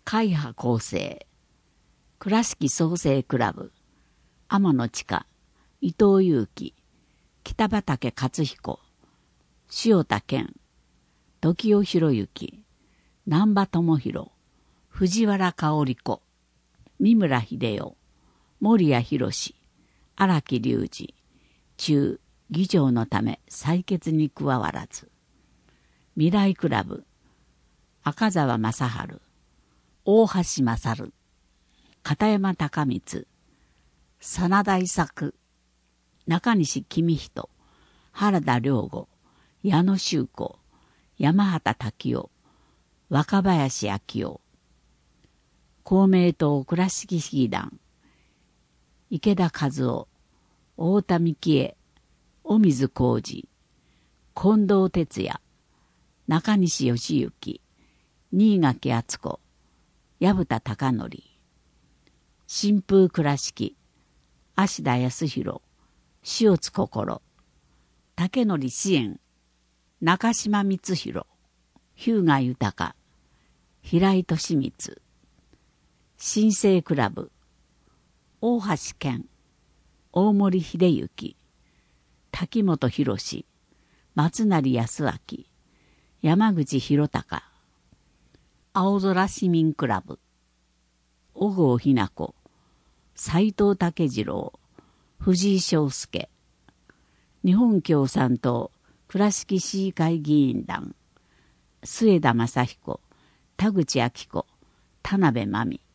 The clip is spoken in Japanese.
会派構成、倉敷創生クラブ、天野千佳、伊藤祐樹、北畠克彦、塩田健、時尾博之、難波智弘、藤原香織子、三村秀夫、守谷博、荒木隆二、中、議長のため採決に加わらず。未来クラブ、赤澤正治、大橋勝、片山高光、真田伊作、中西公人、原田良吾、矢野修子、山畑滝夫、若林昭夫、公明党倉敷市議団、池田和夫、太田幹恵、小水浩二、近藤哲也、中西義行、新垣敦子、薮田貴則、新風倉敷、芦田康弘、塩津心、竹則支援、中島光弘、日向豊、平井俊光、新生クラブ、大橋健、大森秀之、滝本博、松成康明、山口博隆、青空市民クラブ、小郷日奈子、斉藤武次郎、藤井翔介、日本共産党倉敷市議会議員団、末田正彦、田口明子、田辺真美、